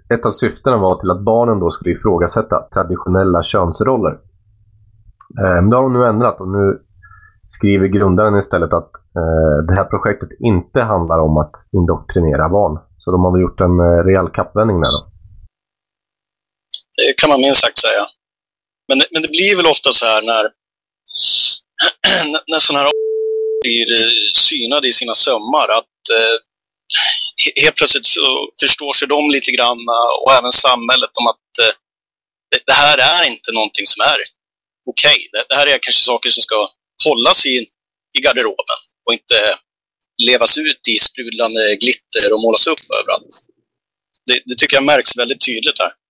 ett av syftena var till att barnen då skulle ifrågasätta traditionella könsroller. Men det har de nu ändrat, och nu skriver grundaren istället att det här projektet inte handlar om att indoktrinera barn. Så de har väl gjort en rejäl kappvändning där då. Det kan man minst sagt säga. Men det blir väl ofta så här när sådana här blir synade i sina sömmar att helt plötsligt så förstår sig de lite grann, och även samhället, om att det här är inte någonting som är okej. Det här är kanske saker som ska hållas i garderoben och inte levas ut i sprudlande glitter och målas upp överallt. Det tycker jag märks väldigt tydligt här.